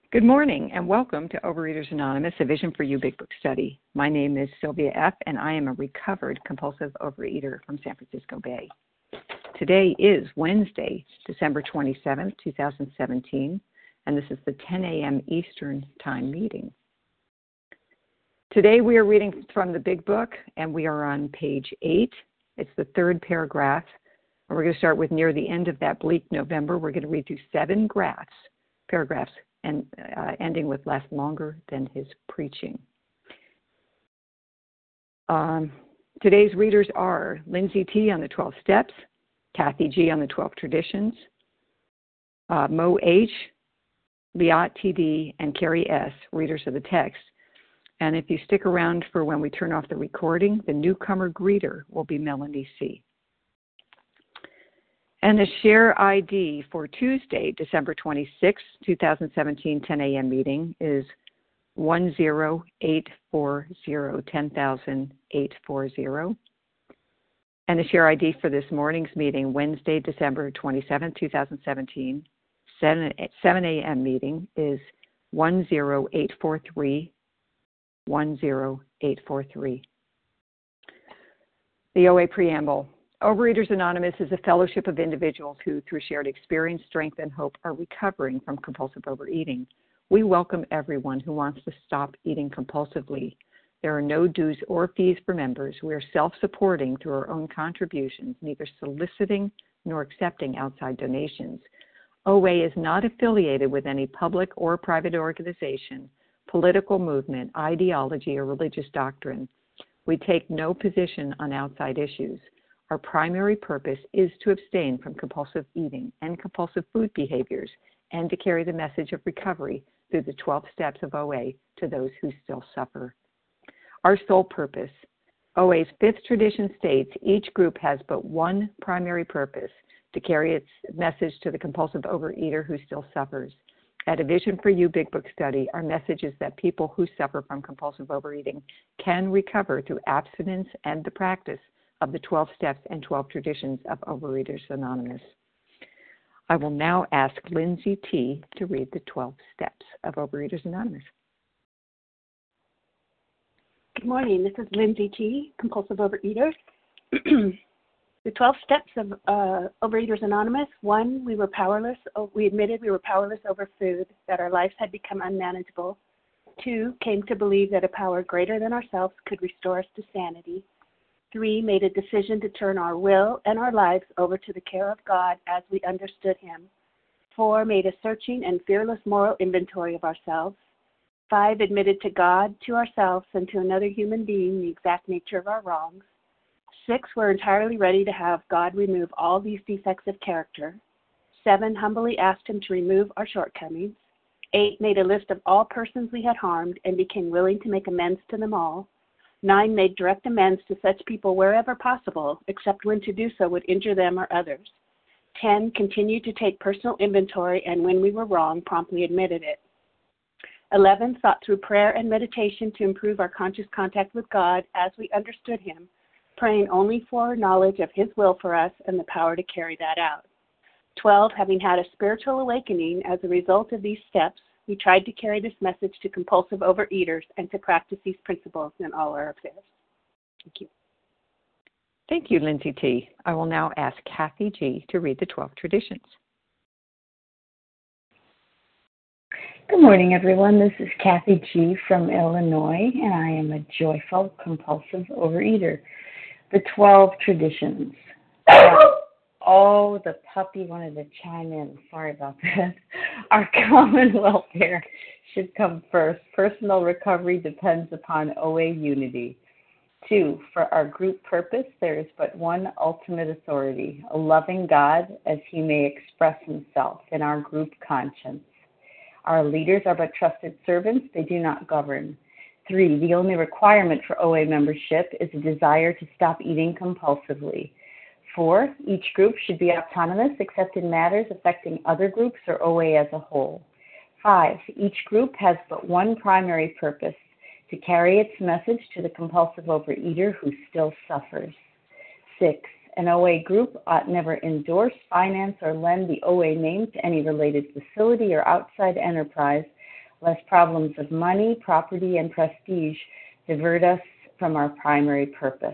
Good morning and welcome to Overeaters Anonymous, a Vision for You Big Book study. My name is Sylvia F. and I am a recovered compulsive overeater from San Francisco Bay. Today is Wednesday, December 27th, 2017, and this is the 10 a.m. Eastern Time meeting. Today we are reading from the Big Book and we are on page 8. It's the third paragraph. And we're going to start with near the end of that bleak November. We're going to read through 7 paragraphs. And ending with last longer than his preaching. Today's readers are Lindsay T. on the 12 Steps, Kathy G. on the 12 Traditions, Mo H., Liat T.D., and Carrie S., readers of the text. And if you stick around for when we turn off the recording, the newcomer greeter will be Melanie C. And the share ID for Tuesday, December 26, 2017, 10 a.m. meeting is 10840, And the share ID for this morning's meeting, Wednesday, December 27, 2017, 7 a.m. meeting is 10843. The OA Preamble. Overeaters Anonymous is a fellowship of individuals who, through shared experience, strength, and hope, are recovering from compulsive overeating. We welcome everyone who wants to stop eating compulsively. There are no dues or fees for members. We are self-supporting through our own contributions, neither soliciting nor accepting outside donations. OA is not affiliated with any public or private organization, political movement, ideology, or religious doctrine. We take no position on outside issues. Our primary purpose is to abstain from compulsive eating and compulsive food behaviors and to carry the message of recovery through the 12 steps of OA to those who still suffer. Our sole purpose. OA's 5th tradition states each group has but one primary purpose, to carry its message to the compulsive overeater who still suffers. At a Vision for You Big Book study, our message is that people who suffer from compulsive overeating can recover through abstinence and the practice of the 12 steps and 12 traditions of Overeaters Anonymous. I will now ask Lindsay T. to read the 12 steps of Overeaters Anonymous. Good morning. This is Lindsay T., compulsive overeater. The 12 steps of Overeaters Anonymous. 1, we admitted we were powerless over food, that our lives had become unmanageable. 2, came to believe that a power greater than ourselves could restore us to sanity. 3, made a decision to turn our will and our lives over to the care of God as we understood Him. 4, made a searching and fearless moral inventory of ourselves. 5, admitted to God, to ourselves, and to another human being the exact nature of our wrongs. 6, were entirely ready to have God remove all these defects of character. 7, humbly asked Him to remove our shortcomings. 8, made a list of all persons we had harmed and became willing to make amends to them all. 9, made direct amends to such people wherever possible, except when to do so would injure them or others. 10, continued to take personal inventory and when we were wrong, promptly admitted it. 11, sought through prayer and meditation to improve our conscious contact with God as we understood Him, praying only for knowledge of His will for us and the power to carry that out. 12, having had a spiritual awakening as a result of these steps, we tried to carry this message to compulsive overeaters and to practice these principles in all our affairs. Thank you. Thank you, Lindsay T. I will now ask Kathy G. to read the 12 traditions. Good morning, everyone. This is Kathy G. from Illinois, and I am a joyful compulsive overeater. The 12 traditions. Oh, the puppy wanted to chime in. Sorry about that. Our common welfare should come first. Personal recovery depends upon OA unity. 2, for our group purpose, there is but one ultimate authority, a loving God as He may express Himself in our group conscience. Our leaders are but trusted servants. They do not govern. 3, the only requirement for OA membership is a desire to stop eating compulsively. 4, each group should be autonomous except in matters affecting other groups or OA as a whole. 5, each group has but one primary purpose, to carry its message to the compulsive overeater who still suffers. 6, an OA group ought never endorse, finance, or lend the OA name to any related facility or outside enterprise lest problems of money, property, and prestige divert us from our primary purpose.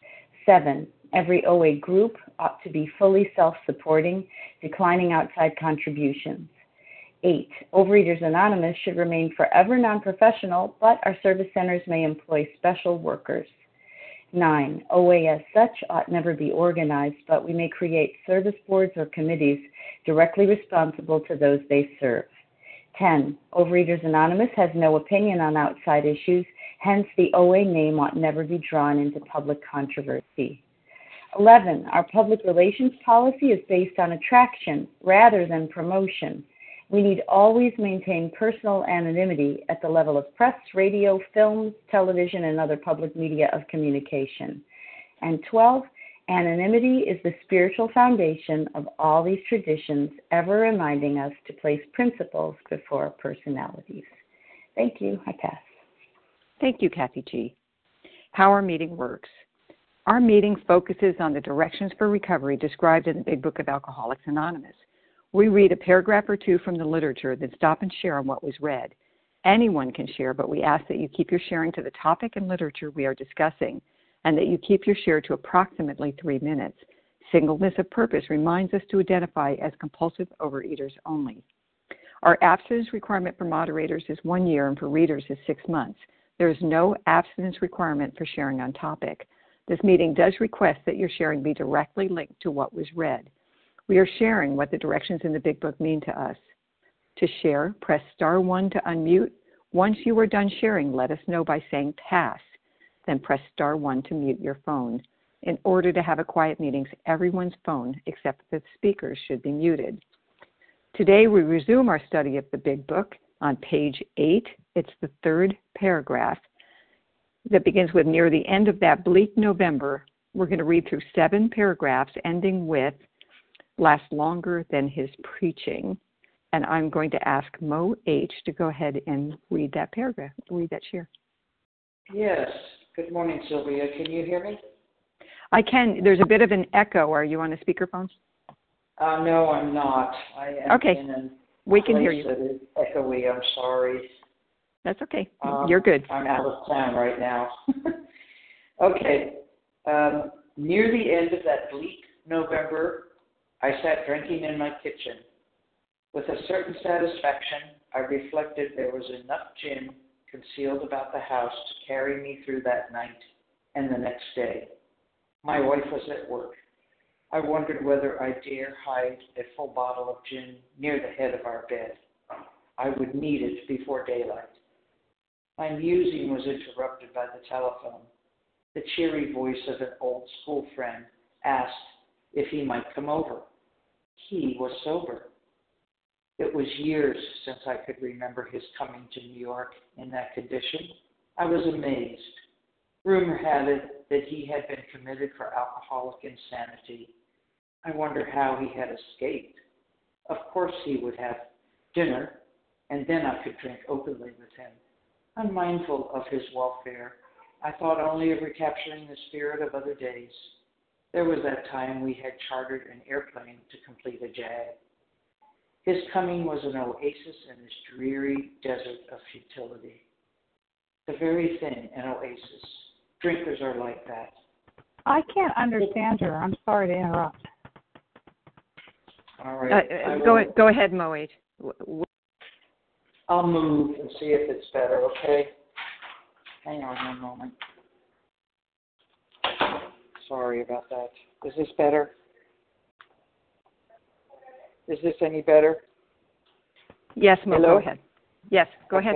7, every OA group ought to be fully self-supporting, declining outside contributions. 8, Overeaters Anonymous should remain forever non-professional, but our service centers may employ special workers. 9, OA as such ought never be organized, but we may create service boards or committees directly responsible to those they serve. 10, Overeaters Anonymous has no opinion on outside issues, hence the OA name ought never be drawn into public controversy. 11, our public relations policy is based on attraction rather than promotion. We need always maintain personal anonymity at the level of press, radio, films, television, and other public media of communication. And 12, anonymity is the spiritual foundation of all these traditions, ever reminding us to place principles before personalities. Thank you. I pass. Thank you, Kathy G. How our meeting works. Our meeting focuses on the directions for recovery described in the Big Book of Alcoholics Anonymous. We read a paragraph or two from the literature, then stop and share on what was read. Anyone can share, but we ask that you keep your sharing to the topic and literature we are discussing, and that you keep your share to approximately 3 minutes. Singleness of purpose reminds us to identify as compulsive overeaters only. Our abstinence requirement for moderators is 1 year and for readers is 6 months. There is no abstinence requirement for sharing on topic. This meeting does request that your sharing be directly linked to what was read. We are sharing what the directions in the Big Book mean to us. To share, press star 1 to unmute. Once you are done sharing, let us know by saying pass. Then press star 1 to mute your phone. In order to have a quiet meeting, everyone's phone except the speakers should be muted. Today we resume our study of the Big Book on page 8. It's the 3rd paragraph that begins with near the end of that bleak November. We're going to read through 7 paragraphs ending with last longer than his preaching. And I'm going to ask Mo H. to go ahead and read that paragraph, read that share. Yes. Good morning, Sylvia. Can you hear me? I can. There's a bit of an echo. Are you on a speakerphone? No, I'm not. I am okay. in a we can hear you. That is echoey. I'm sorry. That's okay. You're good. I'm out of town right now. Okay. Near the end of that bleak November, I sat drinking in my kitchen. With a certain satisfaction, I reflected there was enough gin concealed about the house to carry me through that night and the next day. My wife was at work. I wondered whether I dare hide a full bottle of gin near the head of our bed. I would need it before daylight. My musing was interrupted by the telephone. The cheery voice of an old school friend asked if he might come over. He was sober. It was years since I could remember his coming to New York in that condition. I was amazed. Rumor had it that he had been committed for alcoholic insanity. I wonder how he had escaped. Of course he would have dinner, and then I could drink openly with him. Unmindful of his welfare, I thought only of recapturing the spirit of other days. There was that time we had chartered an airplane to complete a jag. His coming was an oasis in this dreary desert of futility. The very thing, an oasis. Drinkers are like that. I can't understand her. I'm sorry to interrupt. All right. Go ahead, Mo H. I'll move and see if it's better, okay? Hang on one moment. Sorry about that. Is this better? Is this any better? Yes, Mo, Hello? go ahead. Yes, go ahead.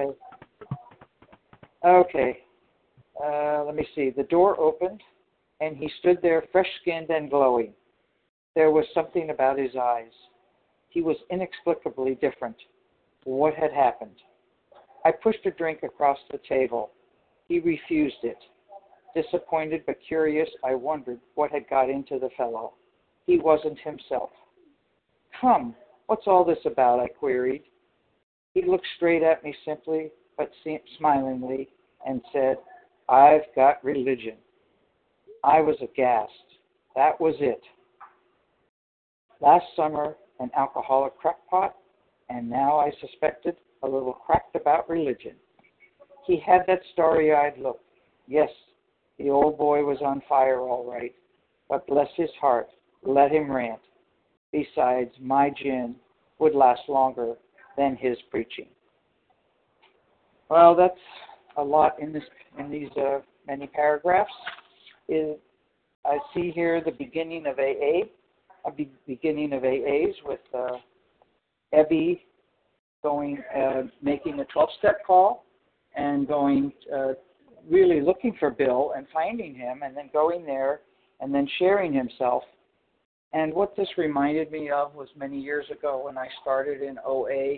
Okay. Let me see. The door opened, and he stood there fresh-skinned and glowing. There was something about his eyes. He was inexplicably different. What had happened? I pushed a drink across the table. He refused it. Disappointed but curious, I wondered what had got into the fellow. He wasn't himself. Come, what's all this about? I queried. He looked straight at me simply, but smilingly, and said, I've got religion. I was aghast. That was it. Last summer, an alcoholic crackpot? and now I suspected a little cracked about religion. He had that starry-eyed look. Yes, the old boy was on fire all right, but bless his heart, let him rant. Besides, my gin would last longer than his preaching. Well, that's a lot in these many paragraphs. I see here the beginning of AA, beginning of AAs with Ebby going, making a 12-step call and going, really looking for Bill and finding him and then going there and then sharing himself. And what this reminded me of was many years ago when I started in OA,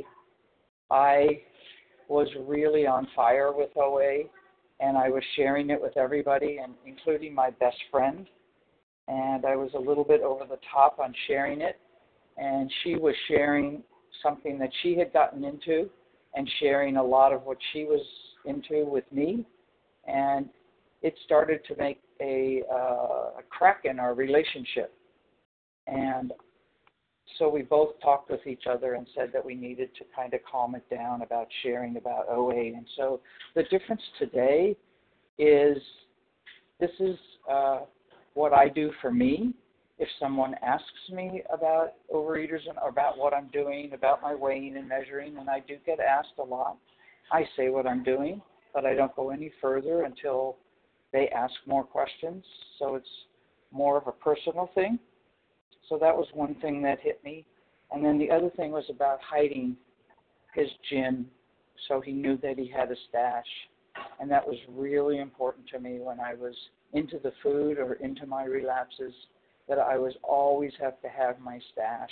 I was really on fire with OA, and I was sharing it with everybody, and including my best friend. And I was a little bit over the top on sharing it, and she was sharing something that she had gotten into and sharing a lot of what she was into with me. And it started to make a crack in our relationship. And so we both talked with each other and said that we needed to kind of calm it down about sharing about OA. And so the difference today is this is what I do for me. If someone asks me about overeaters and about what I'm doing, about my weighing and measuring, and I do get asked a lot, I say what I'm doing, but I don't go any further until they ask more questions. So it's more of a personal thing. So that was one thing that hit me. And then the other thing was about hiding his gin so he knew that he had a stash. And that was really important to me when I was into the food or into my relapses, that I was always have to have my stash.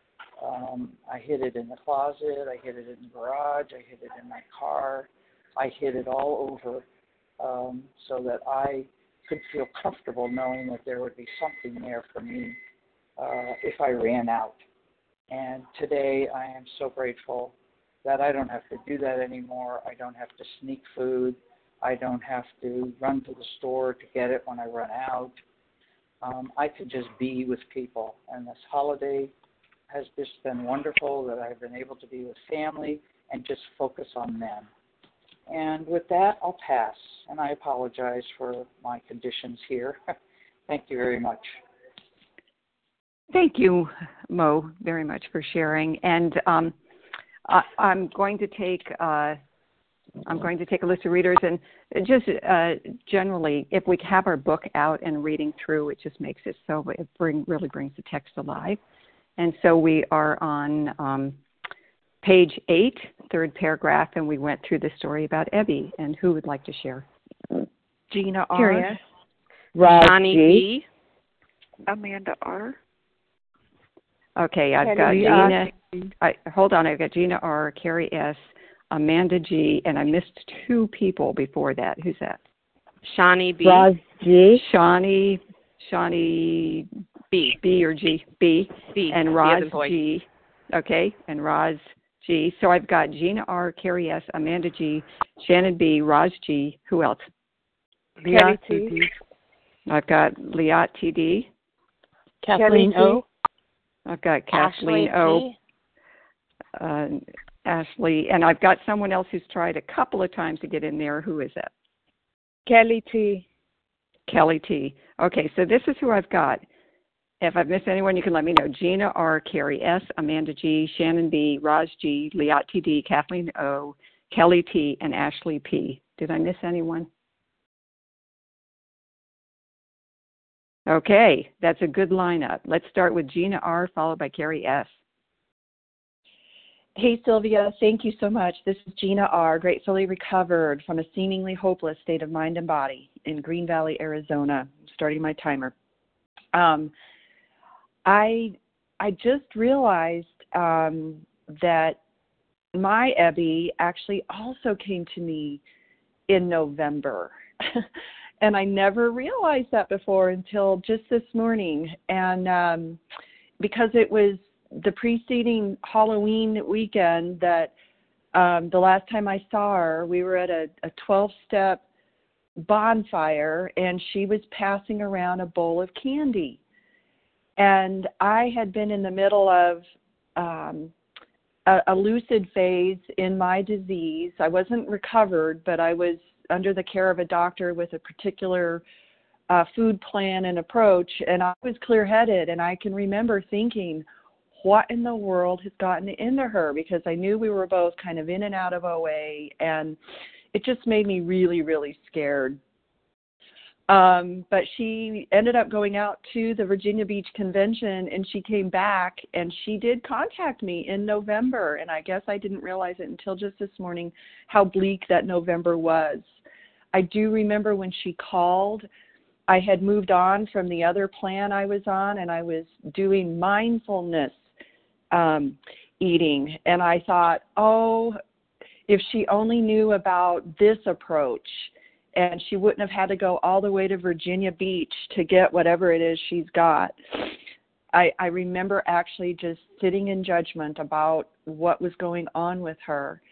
I hid it in the closet, I hid it in the garage, I hid it in my car, I hid it all over so that I could feel comfortable knowing that there would be something there for me if I ran out. And today I am so grateful that I don't have to do that anymore. I don't have to sneak food. I don't have to run to the store to get it when I run out. I could just be with people. And this holiday has just been wonderful that I've been able to be with family and just focus on them. And with that, I'll pass. And I apologize for my conditions here. Thank you very much. Thank you, Mo, very much for sharing. And I'm going to take a list of readers, and just generally, if we have our book out and reading through, it just makes it so it really brings the text alive. And so we are on page 8, third paragraph, and we went through the story about Ebby. And who would like to share? Gina R. Curious. Johnny B. Amanda R. Okay, I've got Gina. Hold on, I've got Gina R., Carrie S., Amanda G., and I missed 2 people before that. Who's that? Shawnee B. Roz G. Shawnee B. B or G? B. B. And Roz G. Okay, and Roz G. So I've got Gina R., Carrie S., Amanda G., Shannon B., Roz G. Who else? Kelly T. I've got Liat TD. Kathleen O. I've got Kathleen O. Ashley, and I've got someone else who's tried a couple of times to get in there. Who is that? Kelly T. Kelly T. Okay, so this is who I've got. If I've missed anyone, you can let me know. Gina R., Carrie S., Amanda G., Shannon B., Roz G., Liat TD, Kathleen O., Kelly T., and Ashley P. Did I miss anyone? Okay, that's a good lineup. Let's start with Gina R., followed by Carrie S. Hey, Sylvia, thank you so much. This is Gina R., gratefully recovered from a seemingly hopeless state of mind and body in Green Valley, Arizona. I'm starting my timer. I just realized that my Ebby actually also came to me in November. And I never realized that before until just this morning. And because it was the preceding Halloween weekend that the last time I saw her, we were at a 12-step bonfire, and she was passing around a bowl of candy. And I had been in the middle of a lucid phase in my disease. I wasn't recovered, but I was under the care of a doctor with a particular food plan and approach, and I was clear-headed, and I can remember thinking, what in the world has gotten into her? Because I knew we were both kind of in and out of OA, and it just made me really, really scared. But she ended up going out to the Virginia Beach Convention, and she came back, and she did contact me in November, and I guess I didn't realize it until just this morning how bleak that November was. I do remember when she called, I had moved on from the other plan I was on, and I was doing mindfulness eating, and I thought, oh, if she only knew about this approach, and she wouldn't have had to go all the way to Virginia Beach to get whatever it is she's got. I remember actually just sitting in judgment about what was going on with her.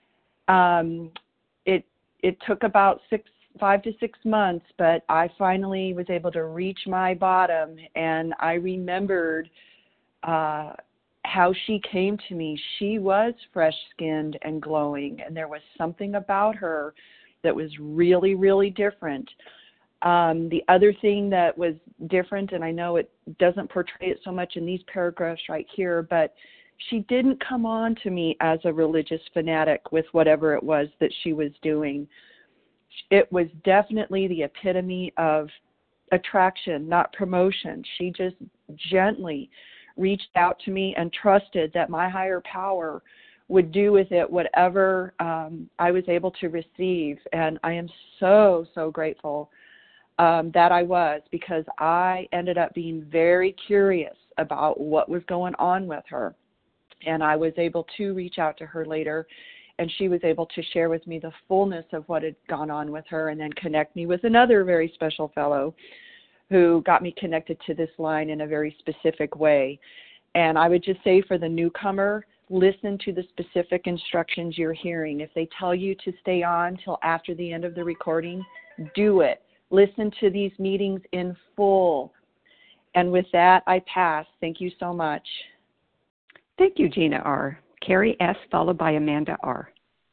It took about 5 to 6 months, but I finally was able to reach my bottom, and I remembered how she came to me. She was fresh-skinned and glowing, and there was something about her that was really, really different. The other thing that was different, and I know it doesn't portray it so much in these paragraphs right here, but she didn't come on to me as a religious fanatic with whatever it was that she was doing. It was definitely the epitome of attraction, not promotion. She just gently reached out to me and trusted that my higher power would do with it whatever I was able to receive. And I am so, so grateful that I was, because I ended up being very curious about what was going on with her. And I was able to reach out to her later, and she was able to share with me the fullness of what had gone on with her, and then connect me with another very special fellow who got me connected to this line in a very specific way. And I would just say, for the newcomer, listen to the specific instructions you're hearing. If they tell you to stay on till after the end of the recording, do it. Listen to these meetings in full. And with that, I pass. Thank you so much. Thank you, Gina R. Carrie S., followed by Amanda R.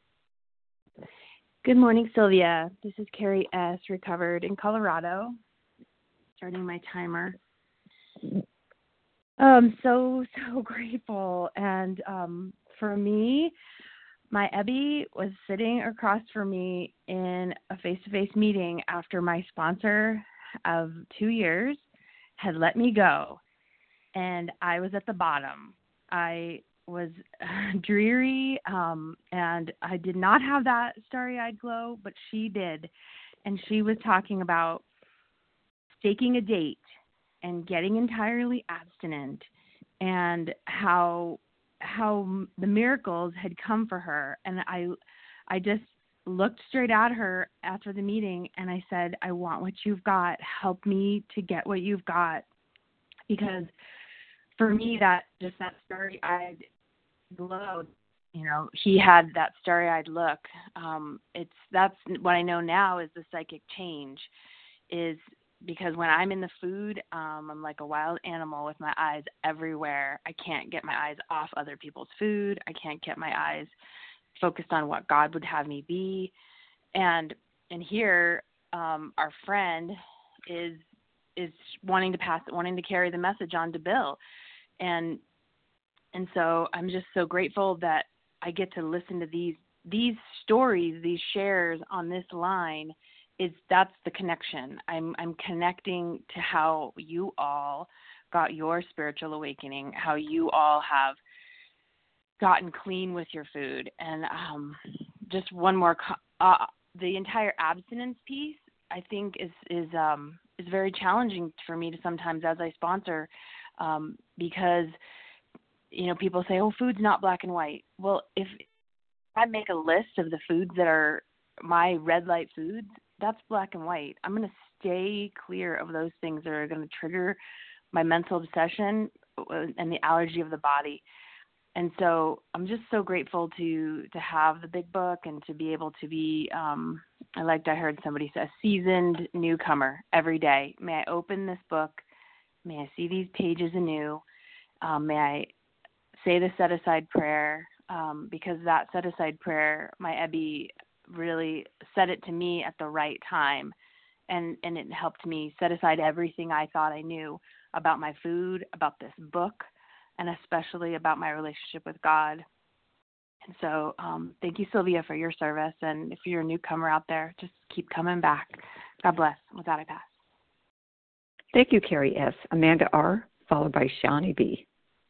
Good morning, Sylvia. This is Carrie S., recovered in Colorado. Starting my timer. So grateful. And for me, my Ebby was sitting across from me in a face-to-face meeting after my sponsor of 2 years had let me go. And I was at the bottom. I was dreary, and I did not have that starry-eyed glow, but she did. And she was talking about staking a date and getting entirely abstinent, and how the miracles had come for her. And I just looked straight at her after the meeting, and I said, I want what you've got. Help me to get what you've got. Because for me, that starry-eyed glow, he had that starry-eyed look. That's what I know now is the psychic change, is because when I'm in the food, I'm like a wild animal with my eyes everywhere. I can't get my eyes off other people's food. I can't get my eyes focused on what God would have me be. And here, our friend is wanting to carry the message on to Bill. And so I'm just so grateful that I get to listen to these stories, these shares on this line. That's the connection. I'm connecting to how you all got your spiritual awakening, how you all have gotten clean with your food. And just one more, the entire abstinence piece, I think is very challenging for me to sometimes as I sponsor, because people say, oh, food's not black and white. Well, if I make a list of the foods that are my red light foods, that's black and white. I'm going to stay clear of those things that are going to trigger my mental obsession and the allergy of the body. And so I'm just so grateful to have the big book and to be able to be, I heard somebody say, a seasoned newcomer every day. May I open this book? May I see these pages anew? May I say the set-aside prayer? because that set-aside prayer, my Ebby really said it to me at the right time, and it helped me set aside everything I thought I knew about my food, about this book, and especially about my relationship with God. And so thank you, Sylvia, for your service. And if you're a newcomer out there, just keep coming back. God bless. With that, I pass. Thank you, Carrie S. Amanda R., followed by Shawnee B.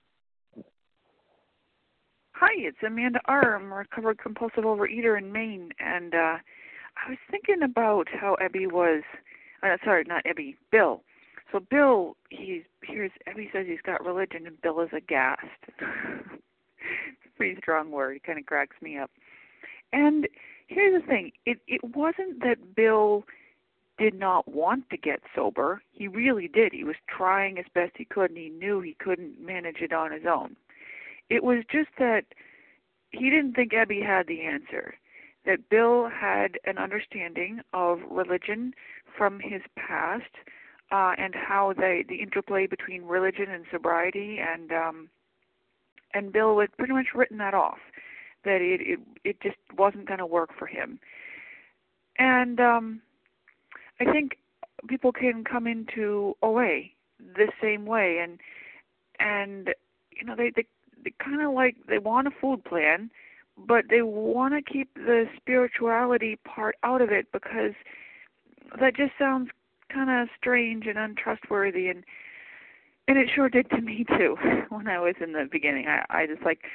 Hi, it's Amanda R. I'm a recovered compulsive overeater in Maine. And I was thinking about how Ebby was, Bill. So Bill, Ebby says he's got religion, and Bill is aghast. It's a pretty strong word. It kind of cracks me up. And here's the thing. It wasn't that Bill did not want to get sober. He really did. He was trying as best he could, and he knew he couldn't manage it on his own. It was just that he didn't think Ebby had the answer, that Bill had an understanding of religion from his past, and how the interplay between religion and sobriety, and Bill had pretty much written that off, that it just wasn't going to work for him. And I think people can come into OA the same way, and you know, they kind of like, they want a food plan, but they want to keep the spirituality part out of it because that just sounds kind of strange and untrustworthy, and it sure did to me too when I was in the beginning. I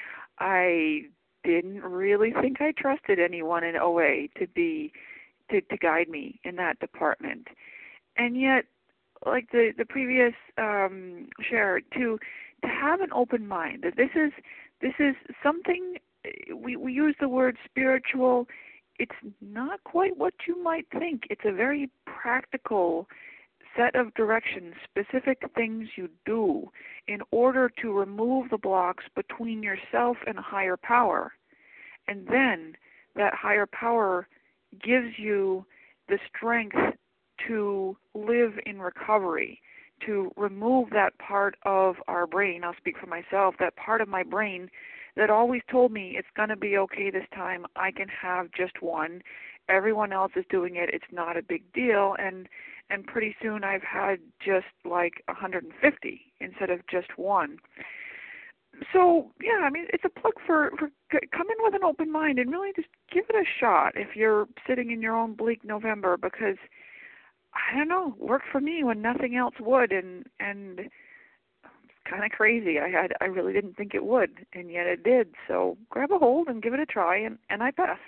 didn't really think I trusted anyone in OA to guide me in that department, and yet, like the previous share, to have an open mind, that this is something, we use the word spiritual. It's not quite what you might think. It's a very practical set of directions, specific things you do in order to remove the blocks between yourself and a higher power. And then that higher power gives you the strength to live in recovery, to remove that part of our brain. I'll speak for myself, that part of my brain that always told me it's going to be okay this time, I can have just one, everyone else is doing it, it's not a big deal, and pretty soon I've had just like 150 instead of just one. So, yeah, I mean, it's a plug for come in with an open mind and really just give it a shot if you're sitting in your own bleak November, because, I don't know, worked for me when nothing else would, and it's kind of crazy. I really didn't think it would, and yet it did. So grab a hold and give it a try, and I pass.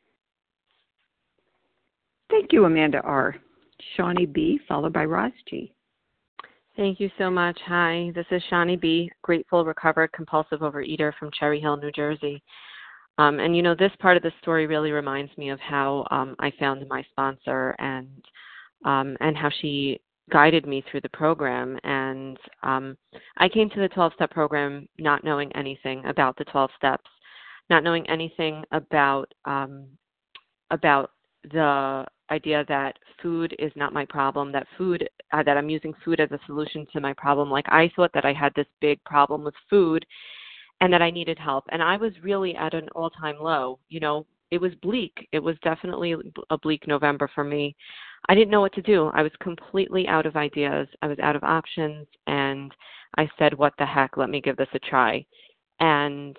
Thank you, Amanda R. Shawnee B., followed by Roz G. Thank you so much. Hi, this is Shawnee B., grateful, recovered, compulsive overeater from Cherry Hill, New Jersey. And, you know, this part of the story really reminds me of how I found my sponsor and how she guided me through the program. And I came to the 12-step program not knowing anything about the 12 steps, not knowing anything about the idea that food is not my problem, that that I'm using food as a solution to my problem. Like, I thought that I had this big problem with food and that I needed help. And I was really at an all-time low. You know, it was bleak. It was definitely a bleak November for me. I didn't know what to do. I was completely out of ideas. I was out of options. And I said, what the heck, let me give this a try. And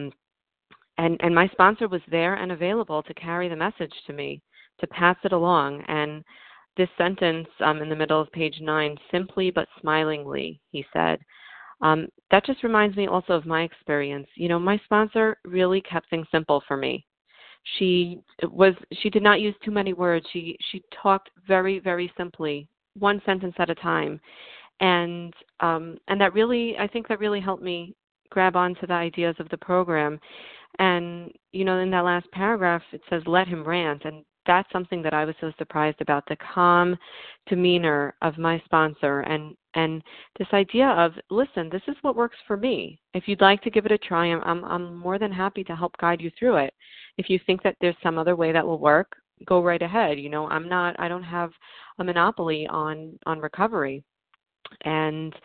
my sponsor was there and available to carry the message to me, to pass it along. And this sentence in the middle of page 9, simply but smilingly, he said, that just reminds me also of my experience. You know, my sponsor really kept things simple for me. She did not use too many words. She talked very, very simply, one sentence at a time. And that really, I think that really helped me grab onto the ideas of the program. And, you know, in that last paragraph, it says, let him rant. And that's something that I was so surprised about, the calm demeanor of my sponsor and this idea of, listen, this is what works for me. If you'd like to give it a try, I'm more than happy to help guide you through it. If you think that there's some other way that will work, go right ahead. You know, I don't have a monopoly on recovery. And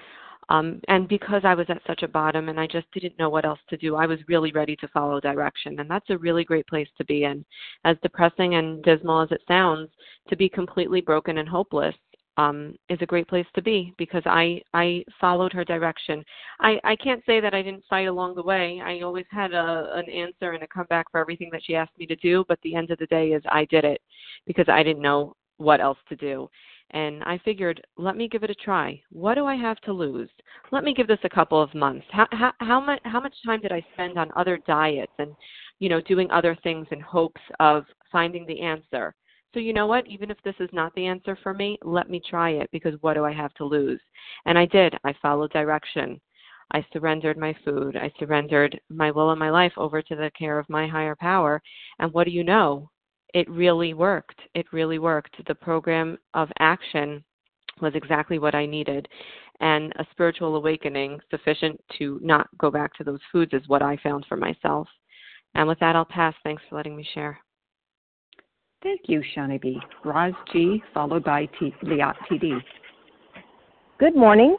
And because I was at such a bottom and I just didn't know what else to do, I was really ready to follow direction. And that's a really great place to be in. As depressing and dismal as it sounds, to be completely broken and hopeless is a great place to be, because I followed her direction. I can't say that I didn't fight along the way. I always had an answer and a comeback for everything that she asked me to do, but the end of the day is I did it because I didn't know what else to do. And I figured, let me give it a try. What do I have to lose? Let me give this a couple of months. How much time did I spend on other diets and, doing other things in hopes of finding the answer? So you know what? Even if this is not the answer for me, let me try it, because what do I have to lose? And I did. I followed direction. I surrendered my food. I surrendered my will and my life over to the care of my higher power. And what do you know? It really worked. It really worked. The program of action was exactly what I needed. And a spiritual awakening sufficient to not go back to those foods is what I found for myself. And with that, I'll pass. Thanks for letting me share. Thank you, Shani B. Roz G., followed by Liat TD. Good morning.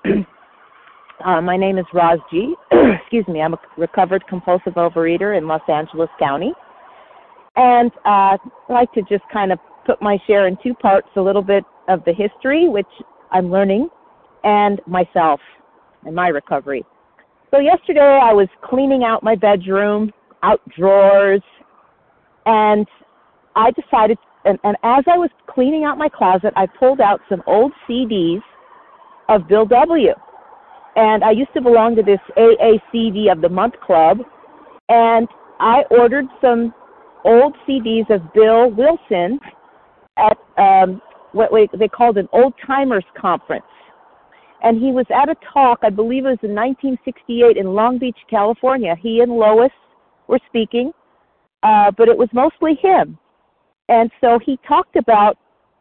My name is Roz G. Excuse me. I'm a recovered compulsive overeater in Los Angeles County. And I'd like to just kind of put my share in two parts, a little bit of the history, which I'm learning, and myself and my recovery. So yesterday I was cleaning out my bedroom, out drawers, and I decided, and as I was cleaning out my closet, I pulled out some old CDs of Bill W. And I used to belong to this AACD of the Month Club, and I ordered some old CDs of Bill Wilson at what they called an old timers conference. And he was at a talk, I believe it was in 1968 in Long Beach, California. He and Lois were speaking, but it was mostly him. And so he talked about,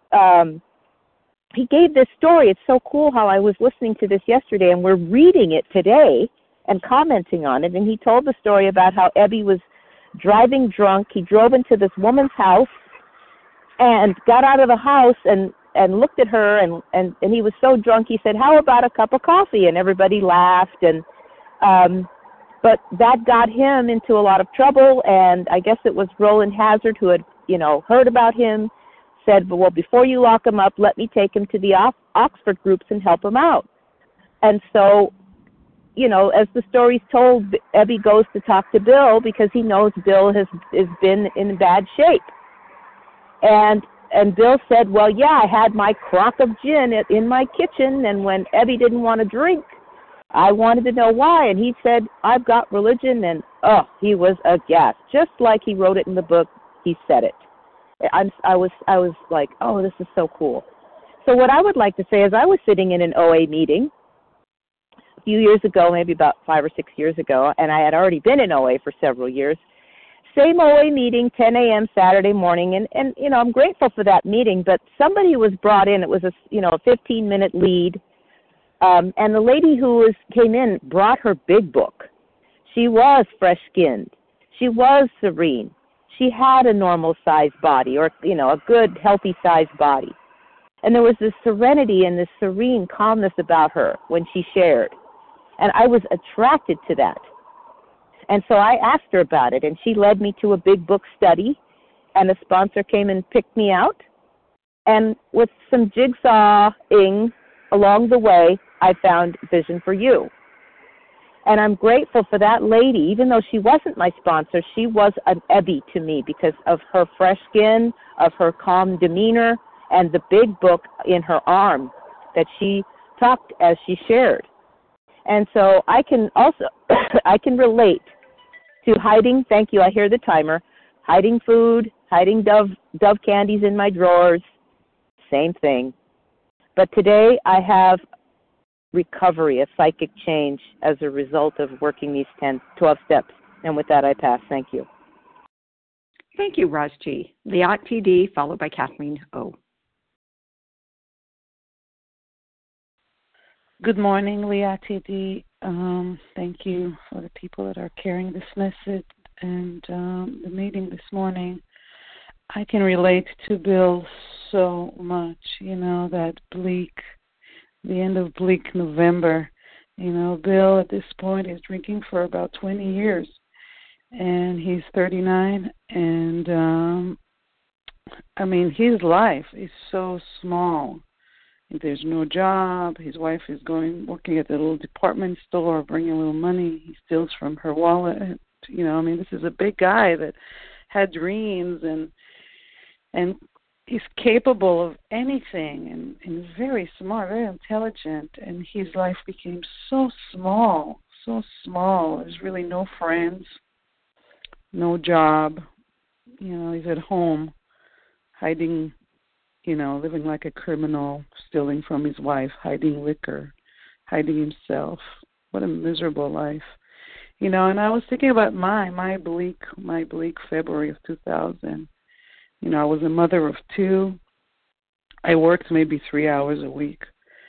he gave this story. It's so cool how I was listening to this yesterday, and we're reading it today and commenting on it. And he told the story about how Ebby was driving drunk. He drove into this woman's house and got out of the house and looked at her, and he was so drunk, he said, "How about a cup of coffee?" And everybody laughed, and but that got him into a lot of trouble. And I guess it was Roland Hazard who had heard about him, said, well, before you lock him up, let me take him to the Oxford groups and help him out. And so, as the story's told, Ebby goes to talk to Bill because he knows Bill has been in bad shape. And Bill said, well, yeah, I had my crock of gin in my kitchen, and when Ebby didn't want to drink, I wanted to know why. And he said, I've got religion, and he was aghast. Just like he wrote it in the book, he said it. I was like, oh, this is so cool. So what I would like to say is I was sitting in an OA meeting a few years ago, maybe about 5 or 6 years ago, and I had already been in OA for several years. Same OA meeting, 10 a.m. Saturday morning, and I'm grateful for that meeting, but somebody was brought in. It was a 15-minute lead, and the lady who came in brought her big book. She was fresh-skinned. She was serene. She had a normal-sized body, or, a good, healthy-sized body. And there was this serenity and this serene calmness about her when she shared. And I was attracted to that. And so I asked her about it, and she led me to a big book study, and a sponsor came and picked me out. And with some jigsawing along the way, I found Vision for You. And I'm grateful for that lady. Even though she wasn't my sponsor, she was an Ebby to me because of her fresh skin, of her calm demeanor, and the big book in her arm that she talked as she shared. And so I can also, I can relate to hiding, thank you, I hear the timer, hiding food, hiding Dove candies in my drawers, same thing. But today I have recovery, a psychic change as a result of working these 12 steps. And with that, I pass. Thank you. Thank you, Raj G. Liat TD, followed by Kathleen O. Good morning, Liat TD. Thank you for the people that are carrying this message and the meeting this morning. I can relate to Bill so much, that bleak the end of bleak November. You know, Bill at this point is drinking for about 20 years, and he's 39, and I mean, his life is so small. There's no job. His wife is working at the little department store, bringing a little money. He steals from her wallet. You know, I mean, this is a big guy that had dreams and he's capable of anything and very smart, very intelligent. And his life became so small, so small. There's really no friends, no job. You know, he's at home, hiding, you know, living like a criminal, stealing from his wife, hiding liquor, hiding himself. What a miserable life. You know, and I was thinking about my bleak February of 2000. You know, I was a mother of two. I worked maybe 3 hours a week,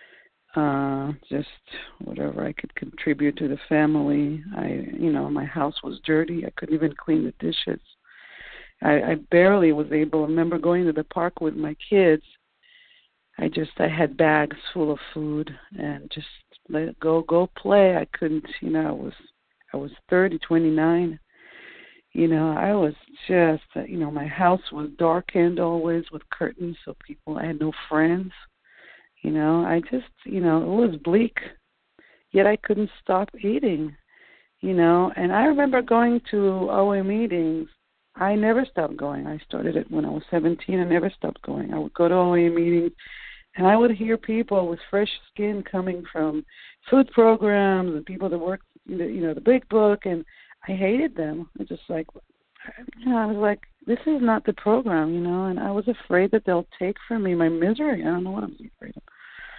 just whatever I could contribute to the family. My house was dirty. I couldn't even clean the dishes. I barely was able. I remember going to the park with my kids. I had bags full of food and just let it go play. I couldn't, you know, I was 29. You know, I was just, you know, my house was darkened always with curtains, so I had no friends. You know, I just, you know, it was bleak, yet I couldn't stop eating, you know. And I remember going to OA meetings. I never stopped going. I started it when I was 17. I never stopped going. I would go to OA meetings, and I would hear people with fresh skin coming from food programs and people that work, you know, the big book, and I hated them. I just like, you know, I was like, this is not the program, you know, and I was afraid that they'll take from me my misery. I don't know what I'm afraid of.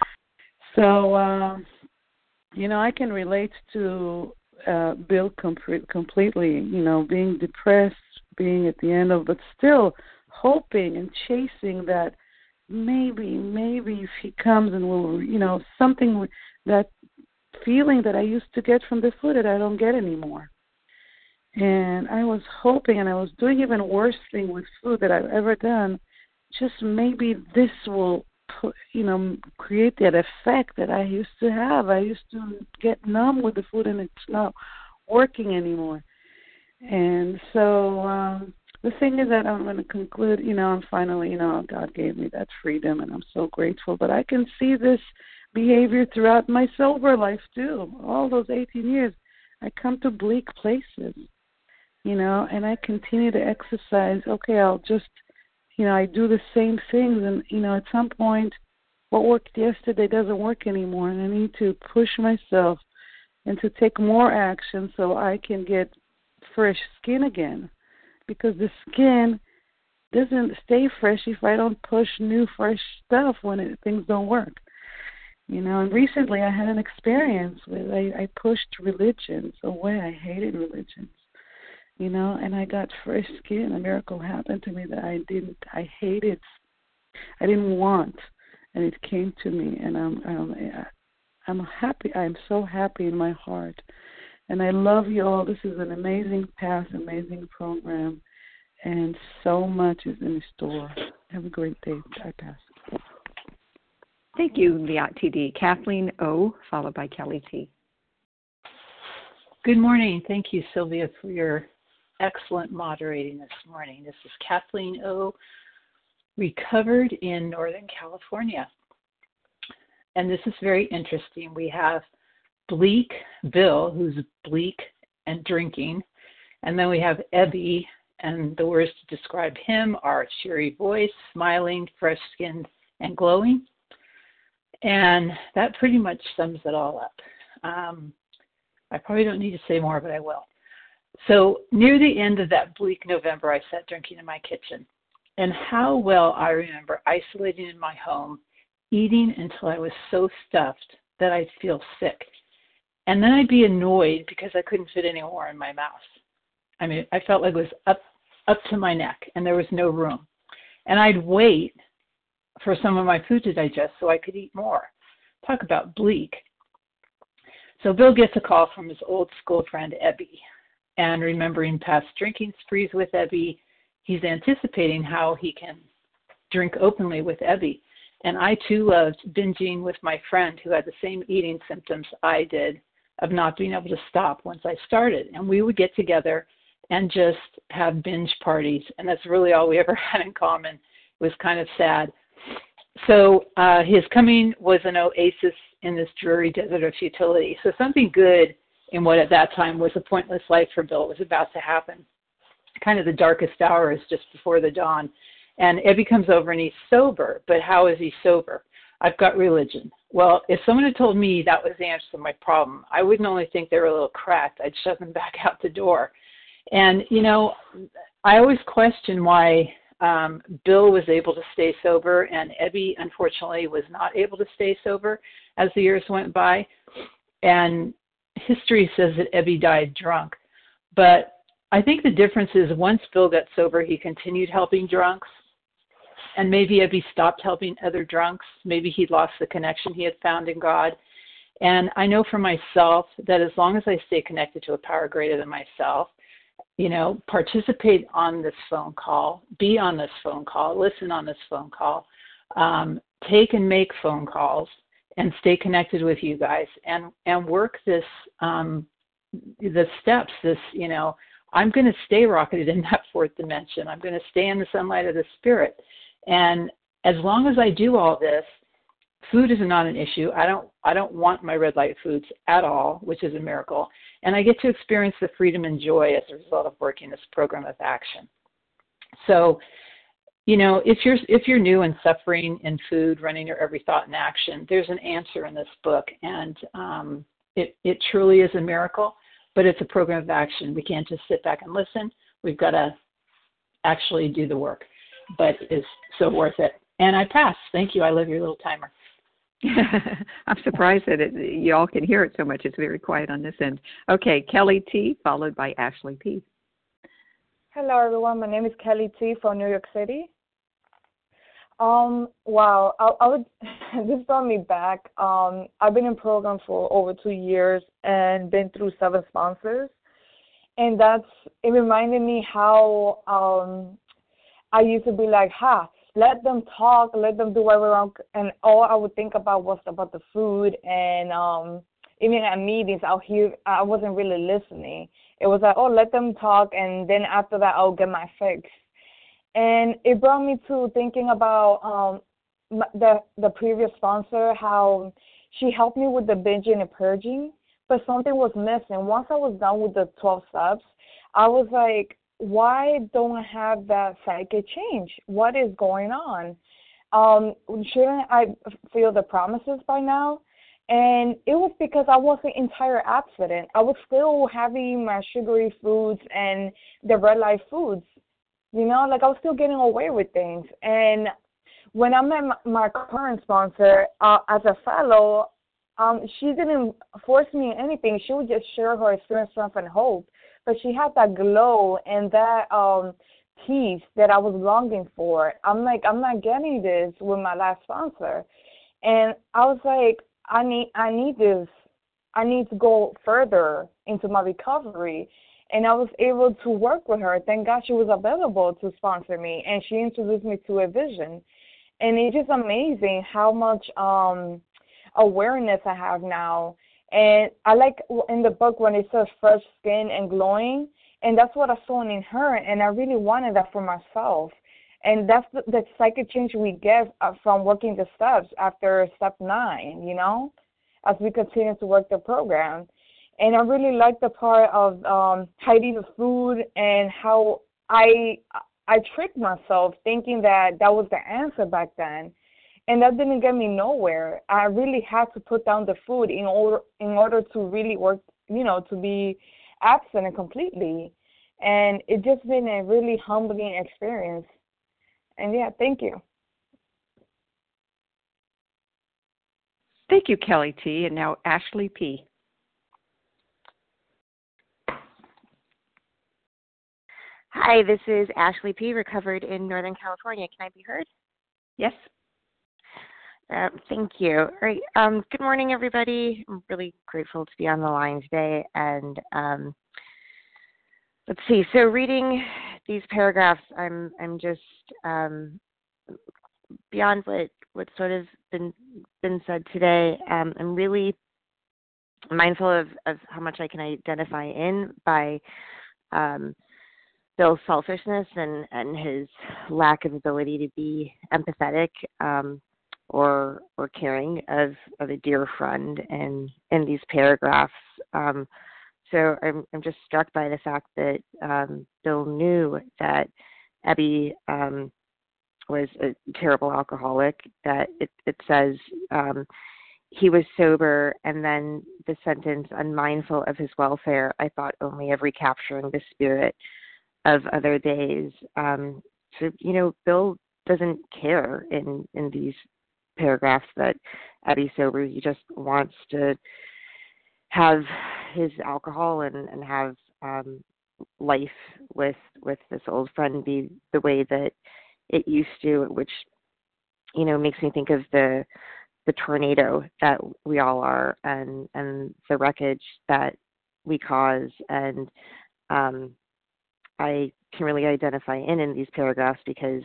So, you know, I can relate to Bill completely, you know, being depressed, being at the end of, but still hoping and chasing that maybe if he comes and will, you know, something, that feeling that I used to get from the food that I don't get anymore. And I was hoping, and I was doing even worse thing with food that I've ever done, just maybe this will, create that effect that I used to have. I used to get numb with the food, and it's not working anymore. And so the thing is that I'm going to conclude, and finally, God gave me that freedom, and I'm so grateful. But I can see this behavior throughout my sober life, too. All those 18 years, I come to bleak places, and I continue to exercise. Okay, I'll just, I do the same things, and, at some point, what worked yesterday doesn't work anymore, and I need to push myself and to take more action so I can get fresh skin again, because the skin doesn't stay fresh if I don't push new, fresh stuff when things don't work. And recently I had an experience where I pushed religions away. I hated religions, and I got fresh skin. A miracle happened to me that I hated, I didn't want, and it came to me, and I'm happy. I'm so happy in my heart, and I love you all. This is an amazing path, amazing program, and so much is in store. Have a great day. I pass. Thank you, Liat TD. Kathleen O., followed by Kelly T. Good morning. Thank you, Sylvia, for your excellent moderating this morning. This is Kathleen O., recovered in Northern California. And this is very interesting. We have Bleak Bill, who's bleak and drinking. And then we have Ebby, and the words to describe him are cheery voice, smiling, fresh-skinned, and glowing. And that pretty much sums it all up. I probably don't need to say more, but I will. So near the end of that bleak November, I sat drinking in my kitchen. And how well I remember isolating in my home, eating until I was so stuffed that I'd feel sick. And then I'd be annoyed because I couldn't fit any more in my mouth. I mean, I felt like it was up to my neck, and there was no room. And I'd wait for some of my food to digest so I could eat more. Talk about bleak. So Bill gets a call from his old school friend, Ebby. And remembering past drinking sprees with Ebby, he's anticipating how he can drink openly with Ebby. And I too loved binging with my friend who had the same eating symptoms I did of not being able to stop once I started. And we would get together and just have binge parties. And that's really all we ever had in common. It was kind of sad. So his coming was an oasis in this dreary desert of futility. So something good in what at that time was a pointless life for Bill was about to happen. Kind of the darkest hour is just before the dawn. And Ebby comes over and he's sober. But how is he sober? I've got religion. Well, if someone had told me that was the answer to my problem, I wouldn't only think they were a little cracked, I'd shove them back out the door. And, you know, I always question why Bill was able to stay sober and Ebby, unfortunately, was not able to stay sober as the years went by. And history says that Ebby died drunk. But I think the difference is once Bill got sober, he continued helping drunks. And maybe Ebby stopped helping other drunks. Maybe he'd lost the connection he had found in God. And I know for myself that as long as I stay connected to a power greater than myself, you know, participate on this phone call, be on this phone call, listen on this phone call, take and make phone calls, and stay connected with you guys, and work this, the steps, this, you know, I'm going to stay rocketed in that fourth dimension. I'm going to stay in the sunlight of the spirit. And as long as I do all this, food is not an issue. I don't want my red light foods at all, which is a miracle. And I get to experience the freedom and joy as a result of working this program of action. So, you know, if you're new and suffering in food, running your every thought in action, there's an answer in this book. And it truly is a miracle, but it's a program of action. We can't just sit back and listen. We've got to actually do the work, but it's so worth it. And I pass. Thank you. I love your little timer. I'm surprised that you all can hear it so much. It's very quiet on this end. Okay, Kelly T, followed by Ashley P. Hello, everyone. My name is Kelly T from New York City. Wow, I would this brought me back. I've been in program for over 2 years and been through 7 sponsors, and it reminded me how I used to be like, let them talk, let them do whatever, and all I would think about was about the food, and even at meetings, I wasn't really listening. It was like, let them talk, and then after that, I'll get my fix. And it brought me to thinking about the previous sponsor, how she helped me with the binging and purging, but something was missing. Once I was done with the 12 steps, I was like, why don't I have that psychic change? What is going on? Shouldn't I feel the promises by now? And it was because I wasn't entirely abstinent. I was still having my sugary foods and the red light foods. You know, like I was still getting away with things. And when I met my current sponsor as a fellow, she didn't force me in anything. She would just share her experience, strength, and hope. But she had that glow and that peace that I was longing for. I'm like, I'm not getting this with my last sponsor. And I was like, I need this. I need to go further into my recovery. And I was able to work with her. Thank God she was available to sponsor me. And she introduced me to a vision. And it's just amazing how much awareness I have now. And I like in the book when it says fresh skin and glowing, and that's what I saw in her, and I really wanted that for myself. And that's the psychic change we get from working the steps after step 9, you know, as we continue to work the program. And I really like the part of hiding the food and how I tricked myself thinking that was the answer back then. And that didn't get me nowhere. I really had to put down the food in order to really work, you know, to be abstinent completely. And it just been a really humbling experience. And yeah, thank you. Thank you, Kelly T. And now Ashley P. Hi, this is Ashley P., recovered in Northern California. Can I be heard? Yes. Thank you. All right. Good morning, everybody. I'm really grateful to be on the line today. And let's see. So, reading these paragraphs, I'm just beyond what sort of been said today. I'm really mindful of how much I can identify in by Bill's selfishness and his lack of ability to be empathetic or caring of a dear friend in these paragraphs. So I'm just struck by the fact that Bill knew that Abby was a terrible alcoholic, that it says he was sober, and then the sentence, unmindful of his welfare, I thought only of recapturing the spirit of other days. So, Bill doesn't care in these paragraphs that Abby's sober. He just wants to have his alcohol and have life with this old friend be the way that it used to, which makes me think of the tornado that we all are and the wreckage that we cause. And I can really identify in these paragraphs because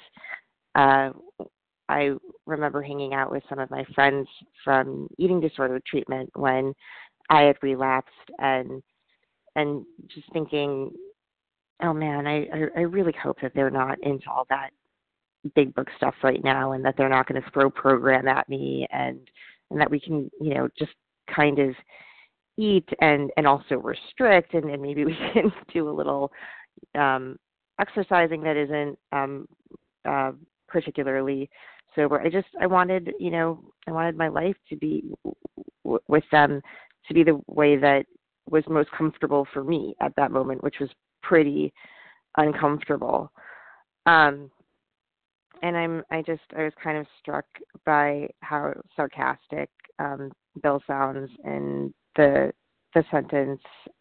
I remember hanging out with some of my friends from eating disorder treatment when I had relapsed and just thinking, oh man, I really hope that they're not into all that big book stuff right now, and that they're not going to throw program at me, and that we can, just kind of eat and also restrict, and maybe we can do a little exercising that isn't particularly sober. I wanted my life to be with them, to be the way that was most comfortable for me at that moment, which was pretty uncomfortable. And I was kind of struck by how sarcastic Bill sounds in the sentence.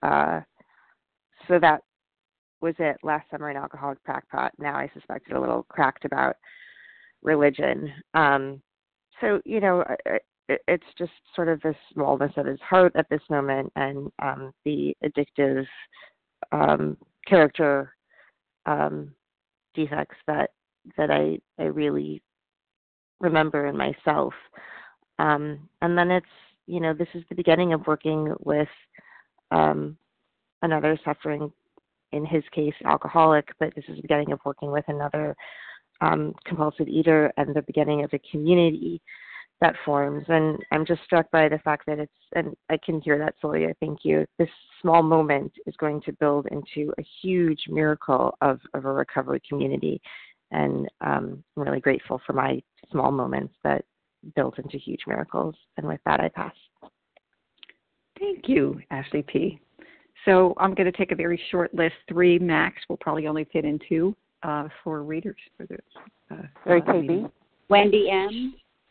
So that was it. Last summer, an alcoholic crackpot. Now I suspected a little cracked about religion. So it's just sort of the smallness of his heart at this moment, and the addictive character defects that I really remember in myself. And then it's, this is the beginning of working with another suffering, in his case, alcoholic, but this is the beginning of working with another compulsive eater and the beginning of a community that forms. And I'm just struck by the fact that and I can hear that, Sylvia, thank you. This small moment is going to build into a huge miracle of a recovery community. And I'm really grateful for my small moments that built into huge miracles. And with that, I pass. Thank you, Ashley P. So I'm going to take a very short list, 3 max. We'll probably only fit in 2 for readers for this. Very KB. Wendy M.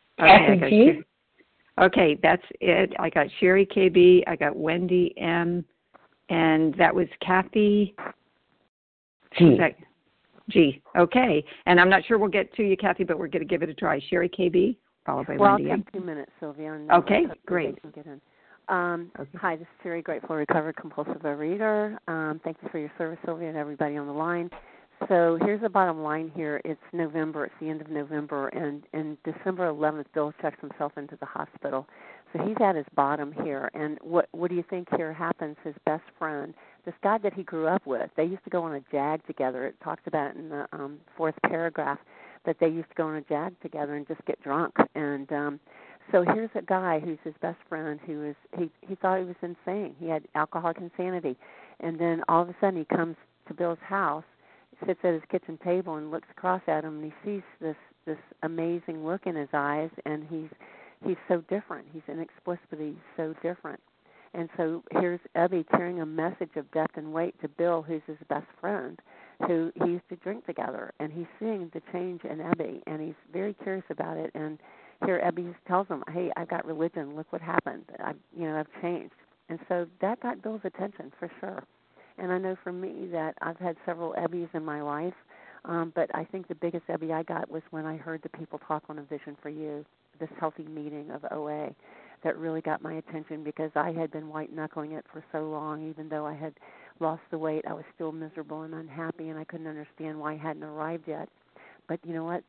Okay, that's it. I got Sherry KB. I got Wendy M. And that was Kathy G. G. Okay. And I'm not sure we'll get to you, Kathy, but we're going to give it a try. Sherry KB, followed by Wendy I'll M. take 2 minutes, Sylvia. Okay, great. Get in. Hi, this is Sherry, grateful recovered compulsive overeater. Thank you for your service, Sylvia, and everybody on the line. So here's the bottom line here. It's November. It's the end of November, and December 11th, Bill checks himself into the hospital. So he's at his bottom here. And what do you think here happens? His best friend, this guy that he grew up with, they used to go on a JAG together. It talks about in the 4th paragraph that they used to go on a JAG together and just get drunk. And so here's a guy who's his best friend who is he thought he was insane. He had alcoholic insanity. And then all of a sudden he comes to Bill's house, sits at his kitchen table and looks across at him, and he sees this amazing look in his eyes, and he's so different. He's inexplicably so different. And so here's Ebby carrying a message of depth and weight to Bill, who's his best friend, who he used to drink together. And he's seeing the change in Ebby, and he's very curious about it. And here Ebby tells him, hey, I've got religion. Look what happened. I've changed. And so that got Bill's attention for sure. And I know for me that I've had several Ebbies in my life, but I think the biggest Ebby I got was when I heard the people talk on A Vision for You, this healthy meeting of OA, that really got my attention because I had been white-knuckling it for so long. Even though I had lost the weight, I was still miserable and unhappy, and I couldn't understand why I hadn't arrived yet. But you know what?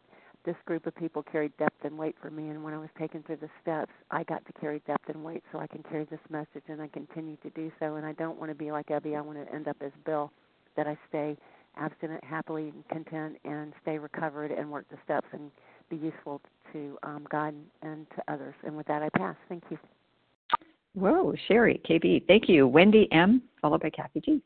this group of people carried depth and weight for me, and when I was taken through the steps, I got to carry depth and weight, so I can carry this message, and I continue to do so. And I don't want to be like Ebby. I want to end up as Bill, that I stay abstinent, happily content, and stay recovered and work the steps and be useful to God and to others. And with that, I pass. Thank you. Whoa, Sherry, KB, thank you. Wendy M., followed by Kathy G.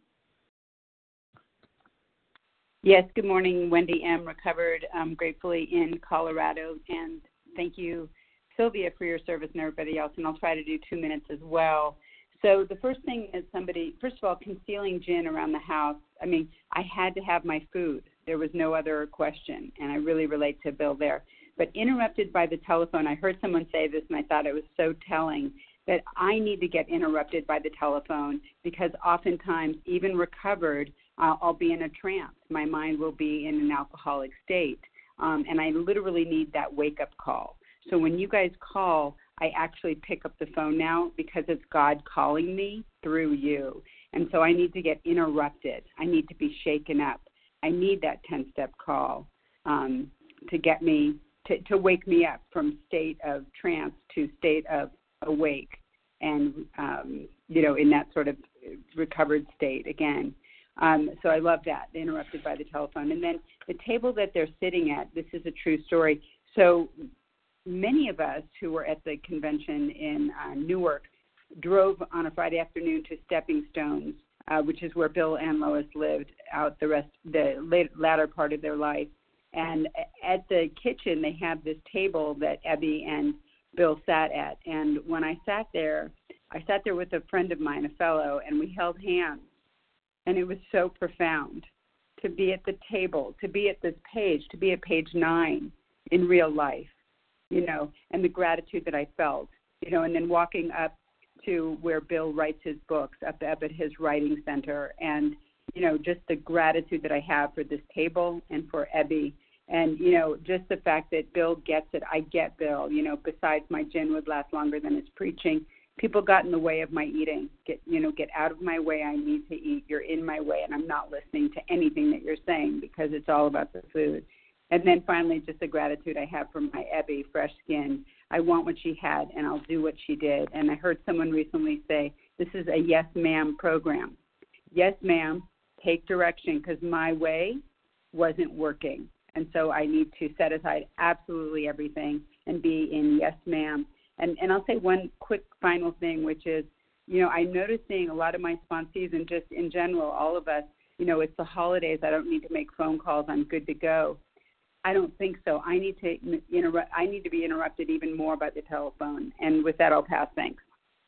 Yes, good morning, Wendy M., recovered gratefully in Colorado. And thank you, Sylvia, for your service and everybody else. And I'll try to do 2 minutes as well. So the first thing is first of all, concealing gin around the house. I mean, I had to have my food. There was no other question, and I really relate to Bill there. But interrupted by the telephone, I heard someone say this, and I thought it was so telling, that I need to get interrupted by the telephone because oftentimes, even recovered, I'll be in a trance. My mind will be in an alcoholic state, and I literally need that wake-up call. So when you guys call, I actually pick up the phone now because it's God calling me through you. And so I need to get interrupted. I need to be shaken up. I need that 10-step call to get me, to wake me up from state of trance to state of awake and, in that sort of recovered state again. So I love that, interrupted by the telephone. And then the table that they're sitting at, this is a true story. So many of us who were at the convention in Newark drove on a Friday afternoon to Stepping Stones, which is where Bill and Lois lived out the latter part of their life. And at the kitchen, they have this table that Ebby and Bill sat at. And when I sat there with a friend of mine, a fellow, and we held hands. And it was so profound to be at the table, to be at this page, to be at page 9 in real life, and the gratitude that I felt, and then walking up to where Bill writes his books, up at his writing center, and, just the gratitude that I have for this table and for Ebby. And, just the fact that Bill gets it. I get Bill, besides my gin would last longer than his preaching. People got in the way of my eating. Get out of my way. I need to eat. You're in my way, and I'm not listening to anything that you're saying because it's all about the food. And then finally, just the gratitude I have for my Ebby, fresh skin. I want what she had, and I'll do what she did. And I heard someone recently say, this is a yes, ma'am program. Yes, ma'am, take direction because my way wasn't working. And so I need to set aside absolutely everything and be in yes, ma'am. And I'll say one quick final thing, which is, I'm noticing a lot of my sponsees and just in general, all of us, it's the holidays. I don't need to make phone calls. I'm good to go. I don't think so. I need to be interrupted even more by the telephone. And with that, I'll pass. Thanks.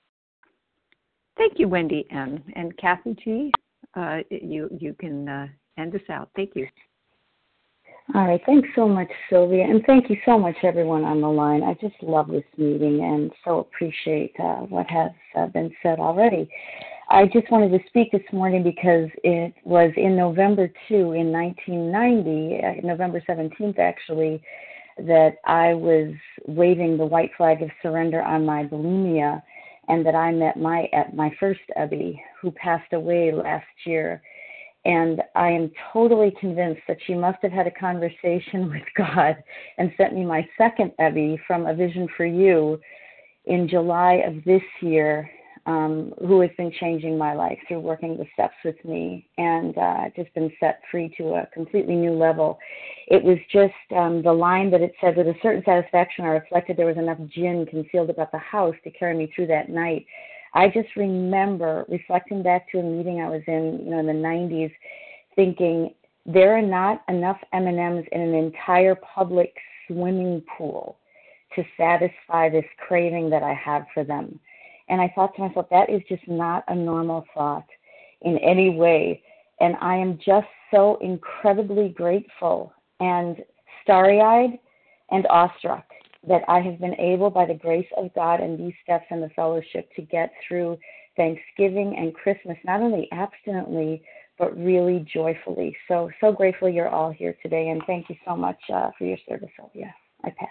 Thank you, Wendy M. And Kathy G., you can end us out. Thank you. All right. Thanks so much, Sylvia. And thank you so much, everyone on the line. I just love this meeting and so appreciate what has been said already. I just wanted to speak this morning because it was in November, too, in 1990, November 17th, actually, that I was waving the white flag of surrender on my bulimia and that I met my first Ebby, who passed away last year. And I am totally convinced that she must have had a conversation with God and sent me my second Ebby from A Vision for You in July of this year, who has been changing my life through working the steps with me and just been set free to a completely new level. It was just the line that it said, with a certain satisfaction, I reflected there was enough gin concealed about the house to carry me through that night. I just remember reflecting back to a meeting I was in, in the 90s, thinking there are not enough M&Ms in an entire public swimming pool to satisfy this craving that I have for them. And I thought to myself, that is just not a normal thought in any way. And I am just so incredibly grateful and starry-eyed and awestruck that I have been able, by the grace of God and these steps and the fellowship, to get through Thanksgiving and Christmas, not only abstinently, but really joyfully. So grateful you're all here today, and thank you so much for your service, Sylvia. I pass.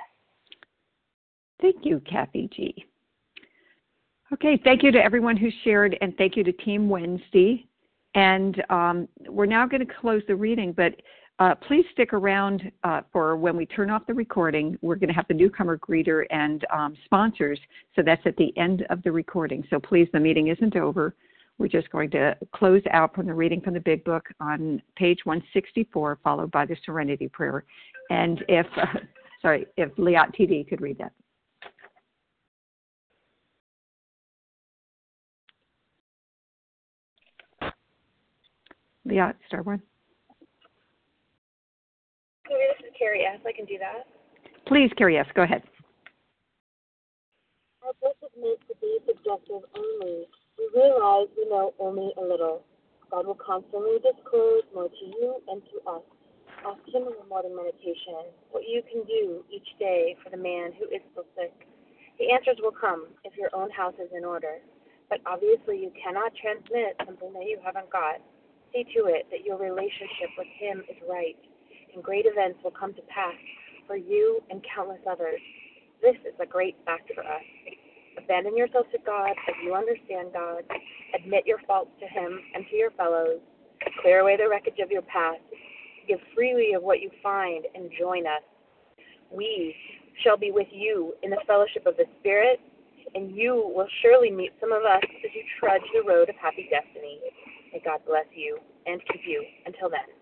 Thank you, Kathy G. Okay, thank you to everyone who shared, and thank you to Team Wednesday. And we're now going to close the reading, but Please stick around for when we turn off the recording. We're going to have the newcomer greeter and sponsors, so that's at the end of the recording. So please, the meeting isn't over. We're just going to close out from the reading from the Big Book on page 164, followed by the Serenity Prayer. And if Liat TD could read that. Liat, star one. This is Carrie S. I can do that. Please, Carrie S., go ahead. Our book is meant to be subjective only. We realize we know only a little. God will constantly disclose more to you and to us. Ask Him in the morning meditation what you can do each day for the man who is so sick. The answers will come if your own house is in order. But obviously you cannot transmit something that you haven't got. See to it that your relationship with Him is right, and great events will come to pass for you and countless others. This is a great fact for us. Abandon yourself to God as you understand God. Admit your faults to Him and to your fellows. Clear away the wreckage of your past. Give freely of what you find and join us. We shall be with you in the fellowship of the Spirit, and you will surely meet some of us as you trudge the road of happy destiny. May God bless you and keep you. Until then.